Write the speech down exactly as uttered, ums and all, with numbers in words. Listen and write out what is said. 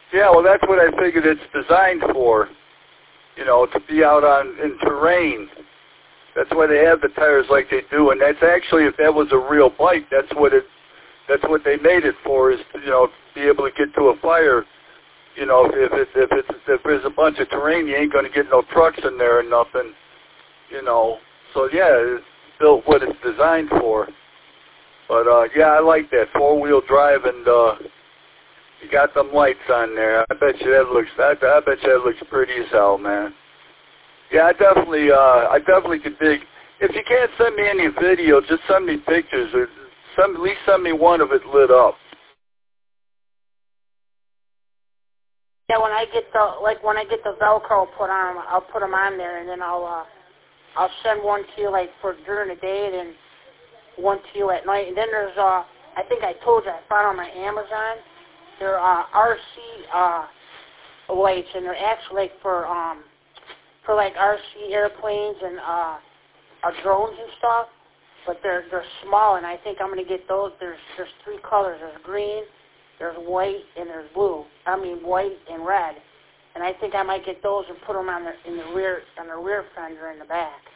Yeah, well, that's what I figured it's designed for. You know, to be out on in terrain. That's why they have the tires like they do, and that's actually, if that was a real bike, that's what it. That's what they made it for, is to, you know, be able to get to a fire. You know, if if, it, if it's if there's a bunch of terrain, you ain't going to get no trucks in there or nothing. You know, so yeah, it's built what it's designed for. But uh, yeah, I like that four-wheel drive, and uh, you got them lights on there. I bet you that looks. I, I bet you that looks pretty as hell, man. Yeah, I definitely, uh, I definitely could dig. If you can't send me any video, just send me pictures, or some, at least send me one of it lit up. Yeah, when I get the like when I get the Velcro put on, I'll put them on there, and then I'll uh, I'll send one to you like for during the day, and then one to you at night. And then there's uh, I think I told you I found on my Amazon. They're uh, R C uh, lights, and they're actually like for um for like R C airplanes and uh, uh drones and stuff. But they're they're small, and I think I'm gonna get those. There's there's three colors. There's green, there's white, and there's blue. I mean white and red. And I think I might get those and put them on the in the rear on the rear fender in the back.